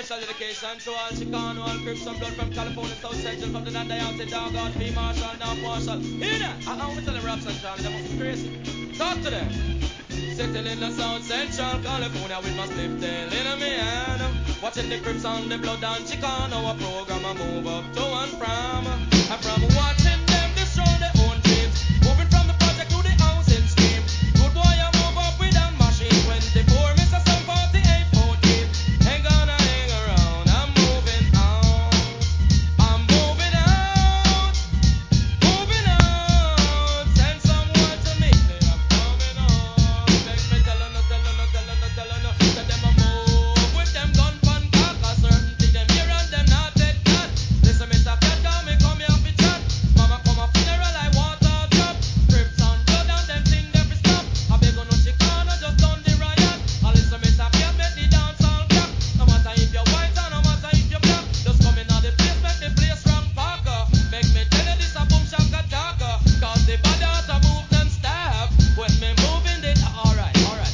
Special dedication to all Chicano, all Crips and blood from California, South Central, from the Nandayante, Doggone, P. Marshall, North Marshall. Hear that? I'm telling Raps and Charlie, that must be crazy. Talk to them. Sitting in the South Central, California with my spliff tail in my hand. Watching the Crips and the blood and Chicano, a program I move up to and from watching